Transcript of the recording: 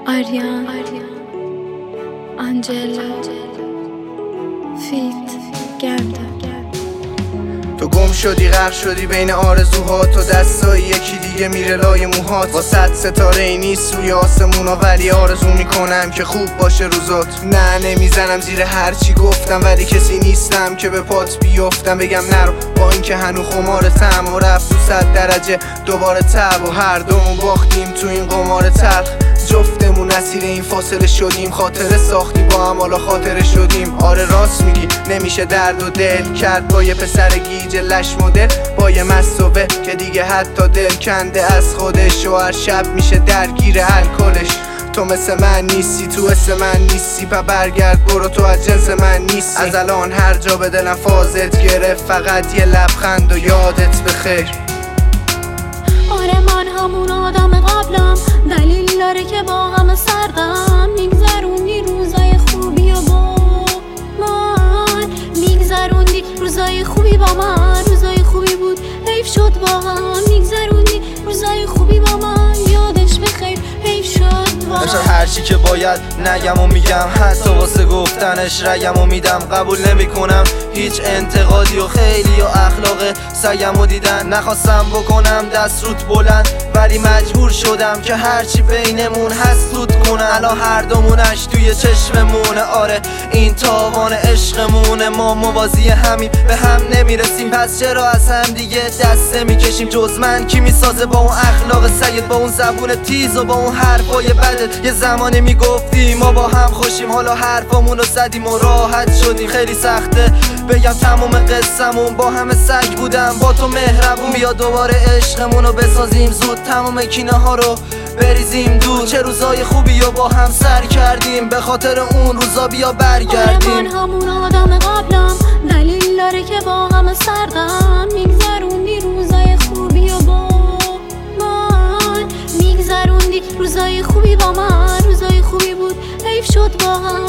آریان آنجلا فیت گرده. تو گم شدی غرق شدی بین آرزوهات، تو دستای یکی دیگه میره لای موهات. با 100 ستاره ای نیست روی آسمونا، ولی آرزو میکنم که خوب باشه روزات. نه نمیزنم زیر هرچی گفتم، ولی کسی نیستم که به پات بیفتم بگم نرو، با اینکه هنو خمار طعم و رفت تو 100 درجه دوباره تب و هر دومون باختیم تو این قمار تلخ. جفتمون اسیر این فاصله شدیم، خاطره ساختی با هم حالا خاطره شدیم. آره راست میگی نمیشه درد و دل کرد با یه پسر گیج لش مدل، با یه مصوبه که دیگه حتی دل کنده از خودش و هر شب میشه درگیر الکلش. تو مثل من نیستی، تو اسم من نیستی، پا برگرد برو، تو از جنس من نیستی. از الان هر جا به دلم فازت گرفت، فقط یه لبخند و یادت بخیر. آره من همون آدم قبلم، دلیل داره که با هم سردم. میگذروندی روزای خوبی و با من، میگذروندی روزای خوبی با من. روزای خوبی بود حیف شد واقعا، میگذروندی روزای خوبی با من. یادش بخیر حیف شد نشد هرچی که باید نگم و میگم، حتی واسه گفتنش رگم و میدم. قبول نمی کنم هیچ انتقادی و خیلی و اخلاق سگم و دیدن. نخواستم بکنم دست روت بلند، ولی مجبور شدم که هرچی بینمون هست سود کنم. الان هر دومونش توی چشممونه، آره این تاوان عشقمونه. ما موازی همین به هم نمیرسیم، پس چرا از هم دیگه دست نمیکشیم؟ جز من کی میسازه با اون اخلاق سید، با اون زبون تیز و با اون حرفای بدت؟ یه زمانی میگفتیم ما با هم خوشیم، حالا حرفامونو زدیم و راحت شدیم. خیلی سخته بگم تموم قصه‌مون با همه سگ بودم، با تو مهربون. بیا دوباره عشقمونو بسازیم زود، تموم کینه ها رو بریزیم دور. چه روزای خوبی رو با هم سر کردیم، به خاطر اون روزا بیا برگردیم. آره من همون آدم قبلم، دلیل داره که با هم سردم. میگذروندی روزای خوبی و با من، میگذروندی روزای خوبی با من. روزای خوبی بود حیف شد واقعا،